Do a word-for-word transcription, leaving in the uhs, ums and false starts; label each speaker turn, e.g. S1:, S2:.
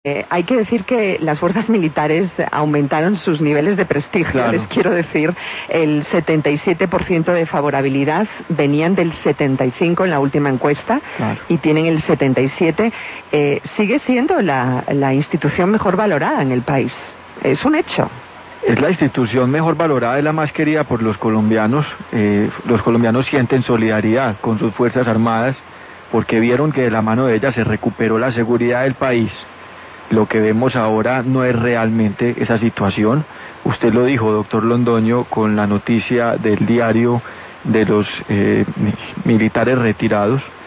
S1: Eh, hay que decir que las fuerzas militares aumentaron sus niveles de prestigio. Claro. Les quiero decir, el setenta y siete por ciento de favorabilidad venían del setenta y cinco por ciento en la última encuesta. Claro. Y tienen el setenta y siete por ciento. Eh, sigue siendo la, la institución mejor valorada en el país. Es un hecho.
S2: Es la institución mejor valorada, es la más querida por los colombianos. Eh, los colombianos sienten solidaridad con sus Fuerzas Armadas porque vieron que de la mano de ellas se recuperó la seguridad del país. Lo que vemos ahora no es realmente esa situación. Usted lo dijo, doctor Londoño, con la noticia del diario de los eh, militares retirados.